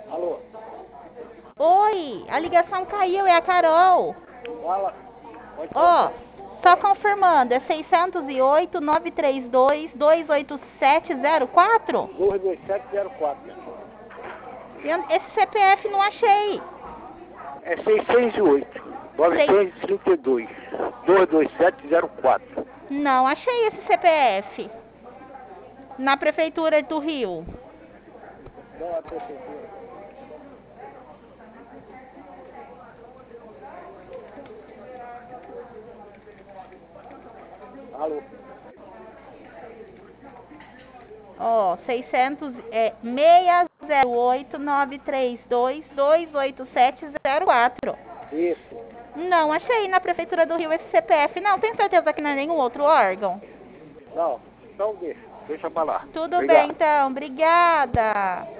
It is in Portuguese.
Alô? Oi, a ligação caiu, é a Carol. Fala. Pode Ó, falar. só confirmando, é 608 932 28704? 22704. Esse CPF não achei. É 608 Seis... 932 22704. Não achei esse CPF na prefeitura do Rio. Qual é a prefeitura? Alô? Ó, 608 932 28704. Isso. Não achei na prefeitura do Rio esse CPF. Não, tem certeza que não é nenhum outro órgão? Não, então deixa. Deixa pra lá. Tudo bem, Obrigado. então. Obrigada.